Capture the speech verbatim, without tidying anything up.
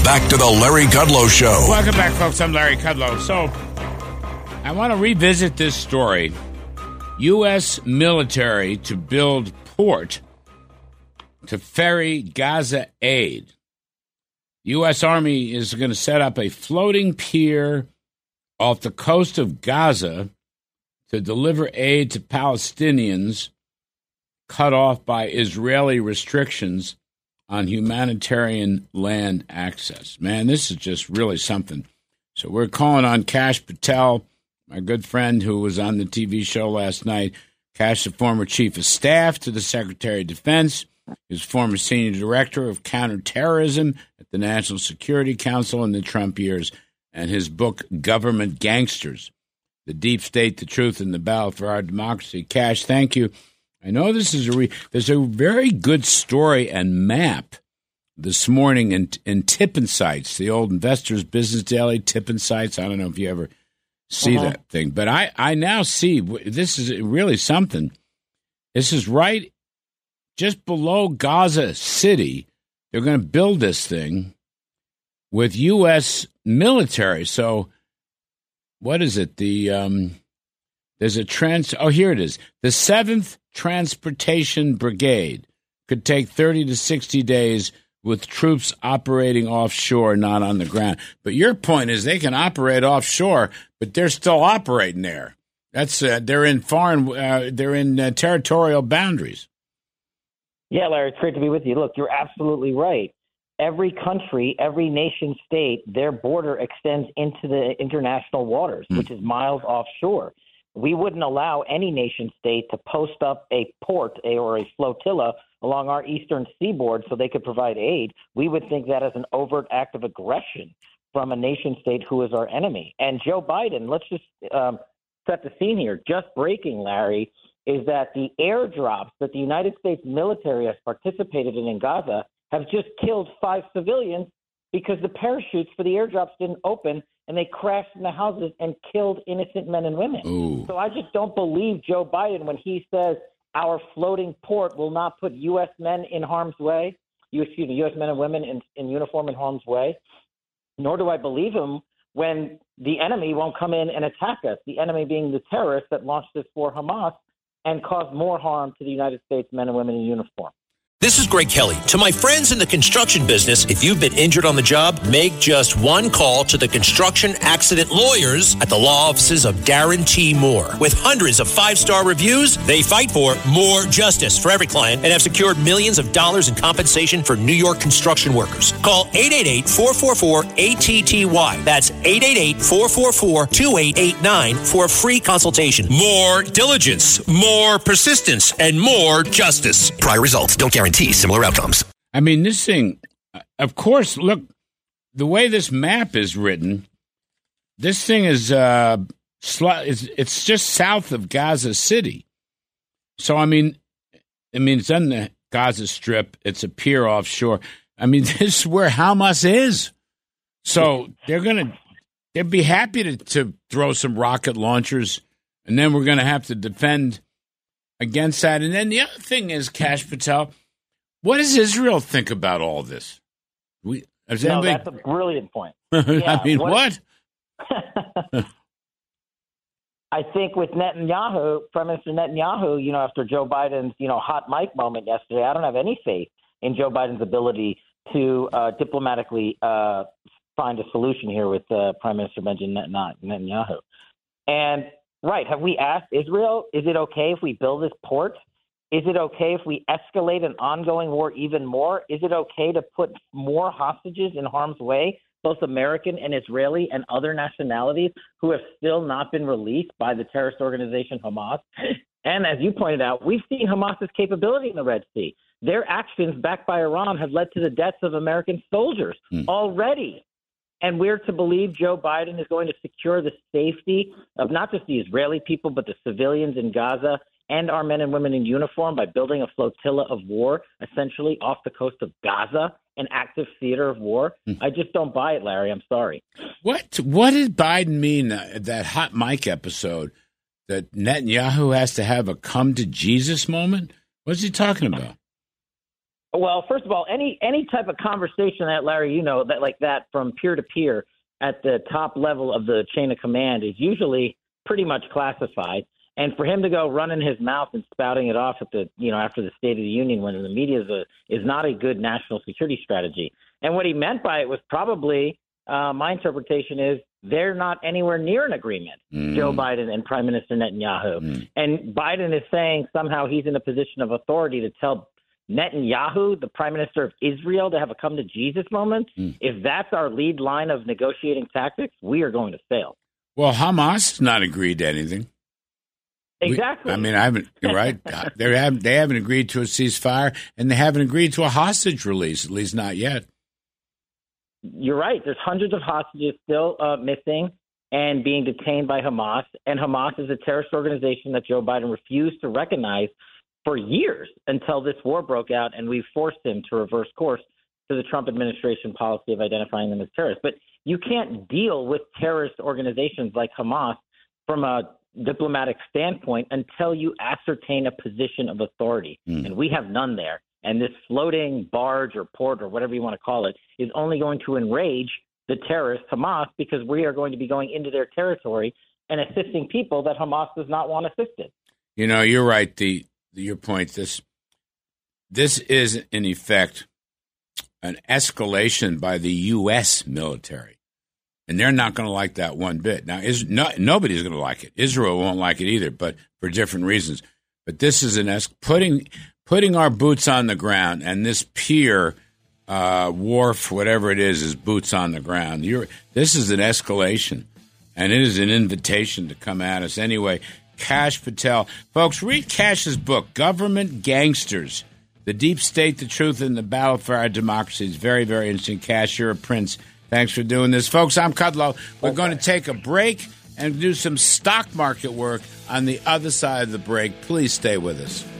back to the Larry Kudlow Show. Welcome back, folks. I'm Larry Kudlow. So, I want to revisit this story. U S military to build port to ferry Gaza aid. U S Army is going to set up a floating pier off the coast of Gaza to deliver aid to Palestinians cut off by Israeli restrictions on humanitarian land access. Man, this is just really something. So we're calling on Kash Patel, my good friend who was on the T V show last night. Kash, the former chief of staff to the Secretary of Defense. He was former senior director of counterterrorism at the National Security Council in the Trump years. And his book, Government Gangsters, The Deep State, the Truth, and the Battle for Our Democracy. Kash, thank you. I know this is a re- there's a very good story and map this morning in, in Tip Insights, the old Investors Business Daily Tip Insights. I don't know if you ever see uh-huh. that thing, but I, I now see this is really something. This is right just below Gaza City. They're going to build this thing with U S military. So what is it? The um, there's a trans. Oh, here it is. The seventh Transportation Brigade could take thirty to sixty days with troops operating offshore, not on the ground. But your point is they can operate offshore, but they're still operating there. That's uh, they're in foreign. Uh, they're in uh, territorial boundaries. Yeah, Larry, it's great to be with you. Look, you're absolutely right. Every country, every nation state, their border extends into the international waters, mm. which is miles offshore. We wouldn't allow any nation state to post up a port a, or a flotilla along our eastern seaboard so they could provide aid. We would think that as an overt act of aggression from a nation state who is our enemy. And Joe Biden, let's just um, set the scene here. Just breaking, Larry, is that the airdrops that the United States military has participated in in Gaza have just killed five civilians because the parachutes for the airdrops didn't open and they crashed in the houses and killed innocent men and women. Ooh. So I just don't believe Joe Biden when he says our floating port will not put U S men in harm's way, you excuse me, U S men and women in, in uniform in harm's way, nor do I believe him when the enemy won't come in and attack us, the enemy being the terrorists that launched this for Hamas and caused more harm to the United States men and women in uniform. This is Greg Kelly. To my friends in the construction business, if you've been injured on the job, make just one call to the construction accident lawyers at the law offices of Darren T. Moore. With hundreds of five-star reviews, they fight for more justice for every client and have secured millions of dollars in compensation for New York construction workers. Call eight eight eight, four four four, A T T Y. That's eight eight eight, four four four, two eight eight nine for a free consultation. More diligence, more persistence, and more justice. Prior results don't guarantee similar outcomes. I mean, this thing, of course, look, the way this map is written, this thing is, uh, sl- it's, it's just south of Gaza City. So, I mean, I mean, it's on the Gaza Strip. It's a pier offshore. I mean, this is where Hamas is. So they're going to, they'd be happy to, to throw some rocket launchers, and then we're going to have to defend against that. And then the other thing is, Kash Patel, what does Israel think about all this? We, no, anybody... that's a brilliant point. Yeah, I mean, what? what? I think with Netanyahu, Prime Minister Netanyahu, you know, after Joe Biden's, you know, hot mic moment yesterday, I don't have any faith in Joe Biden's ability to uh, diplomatically uh, find a solution here with uh, Prime Minister Benjamin Netanyahu. And, right, have we asked Israel, is it okay if we build this port? Is it okay if we escalate an ongoing war even more? Is it okay to put more hostages in harm's way, both American and Israeli and other nationalities who have still not been released by the terrorist organization Hamas? And as you pointed out, we've seen Hamas's capability in the Red Sea. Their actions backed by Iran have led to the deaths of American soldiers mm. already. And we're to believe Joe Biden is going to secure the safety of not just the Israeli people, but the civilians in Gaza and our men and women in uniform by building a flotilla of war, essentially off the coast of Gaza, an active theater of war. Mm. I just don't buy it, Larry. I'm sorry. What What did Biden mean, uh, that hot mic episode, that Netanyahu has to have a come to Jesus moment? What's he talking about? Well, first of all, any any type of conversation that, Larry, you know, that like that from peer to peer at the top level of the chain of command is usually pretty much classified. And for him to go running his mouth and spouting it off at the, you know, after the State of the Union when the media is, a, is not a good national security strategy. And what he meant by it was probably, uh, my interpretation is, they're not anywhere near an agreement, mm. Joe Biden and Prime Minister Netanyahu. Mm. And Biden is saying somehow he's in a position of authority to tell Netanyahu, the Prime Minister of Israel, to have a come-to-Jesus moment. Mm. If that's our lead line of negotiating tactics, we are going to fail. Well, Hamas has not agreed to anything. Exactly. We, I mean, I haven't. You're right. they haven't. They haven't agreed to a ceasefire, and they haven't agreed to a hostage release. At least not yet. You're right. There's hundreds of hostages still uh, missing and being detained by Hamas. And Hamas is a terrorist organization that Joe Biden refused to recognize for years until this war broke out, and we forced him to reverse course to the Trump administration policy of identifying them as terrorists. But you can't deal with terrorist organizations like Hamas from a diplomatic standpoint until you ascertain a position of authority. Mm. And we have none there. And this floating barge or port or whatever you want to call it is only going to enrage the terrorists, Hamas, because we are going to be going into their territory and assisting people that Hamas does not want assisted. You know, you're right. The, the your point, this this is, in effect, an escalation by the U S military. And they're not going to like that one bit. Now, is, no, nobody's going to like it. Israel won't like it either, but for different reasons. But this is an es- putting putting our boots on the ground, and this pier, uh, wharf, whatever it is, is boots on the ground. You're, this is an escalation, and it is an invitation to come at us. Anyway, Kash Patel. Folks, read Kash's book, Government Gangsters, The Deep State, the Truth, and the Battle for Our Democracy. It's very, very interesting. Kash, you're a prince. Thanks for doing this. Folks, I'm Kudlow. We're okay. going to take a break and do some stock market work on the other side of the break. Please stay with us.